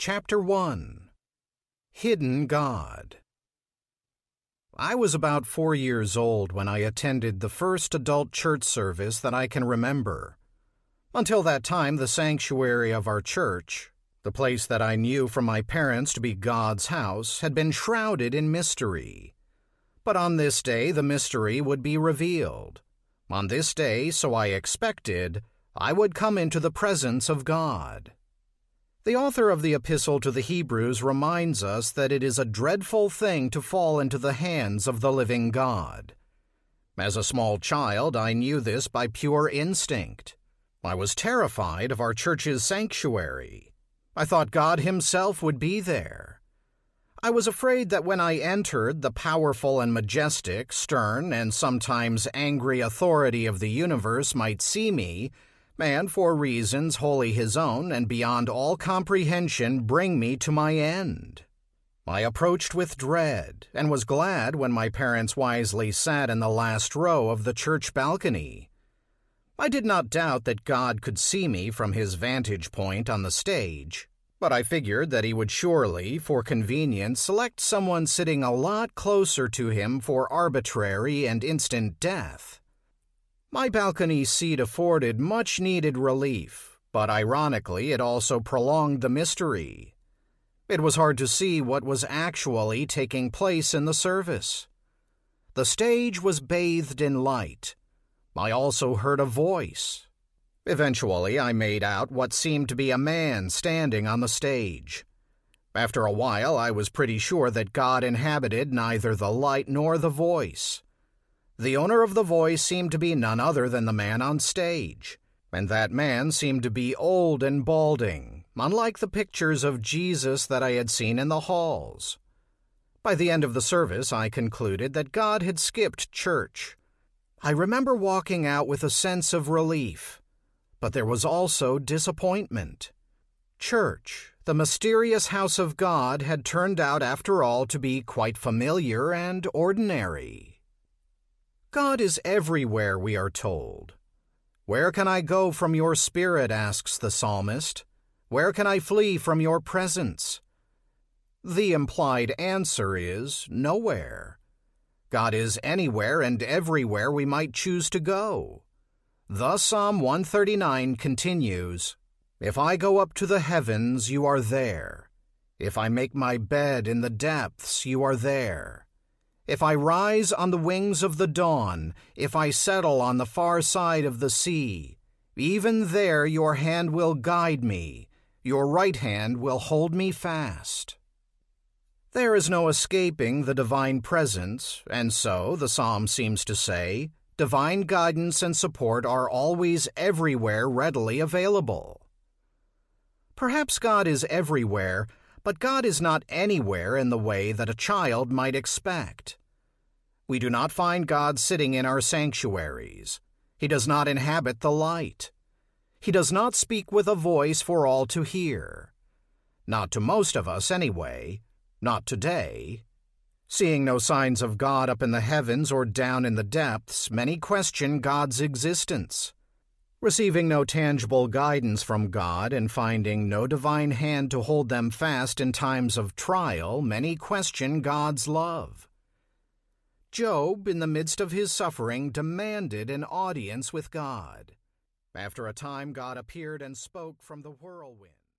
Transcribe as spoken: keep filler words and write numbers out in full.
Chapter one. Hidden God. I was about four years old when I attended the first adult church service that I can remember. Until that time, the sanctuary of our church, the place that I knew from my parents to be God's house, had been shrouded in mystery. But on this day, the mystery would be revealed. On this day, so I expected, I would come into the presence of God. The author of the Epistle to the Hebrews reminds us that it is a dreadful thing to fall into the hands of the living God. As a small child, I knew this by pure instinct. I was terrified of our church's sanctuary. I thought God Himself would be there. I was afraid that when I entered the powerful and majestic, stern, and sometimes angry authority of the universe might see me, and for reasons wholly His own and beyond all comprehension bring me to my end. I approached with dread, and was glad when my parents wisely sat in the last row of the church balcony. I did not doubt that God could see me from His vantage point on the stage, but I figured that He would surely, for convenience, select someone sitting a lot closer to Him for arbitrary and instant death. My balcony seat afforded much-needed relief, but ironically it also prolonged the mystery. It was hard to see what was actually taking place in the service. The stage was bathed in light. I also heard a voice. Eventually, I made out what seemed to be a man standing on the stage. After a while, I was pretty sure that God inhabited neither the light nor the voice. The owner of the voice seemed to be none other than the man on stage, and that man seemed to be old and balding, unlike the pictures of Jesus that I had seen in the halls. By the end of the service, I concluded that God had skipped church. I remember walking out with a sense of relief. But there was also disappointment. Church, the mysterious house of God, had turned out after all to be quite familiar and ordinary. God is everywhere, we are told. Where can I go from your spirit, asks the psalmist. Where can I flee from your presence? The implied answer is nowhere. God is anywhere and everywhere we might choose to go. Thus Psalm one thirty-nine continues, If I go up to the heavens, you are there. If I make my bed in the depths, you are there. If I rise on the wings of the dawn, if I settle on the far side of the sea, even there your hand will guide me, your right hand will hold me fast. There is no escaping the divine presence, and so, the psalm seems to say, divine guidance and support are always everywhere readily available. Perhaps God is everywhere, but God is not anywhere in the way that a child might expect. We do not find God sitting in our sanctuaries. He does not inhabit the light. He does not speak with a voice for all to hear. Not to most of us, anyway. Not today. Seeing no signs of God up in the heavens or down in the depths, many question God's existence. Receiving no tangible guidance from God and finding no divine hand to hold them fast in times of trial, many question God's love. Job, in the midst of his suffering, demanded an audience with God. After a time, God appeared and spoke from the whirlwind.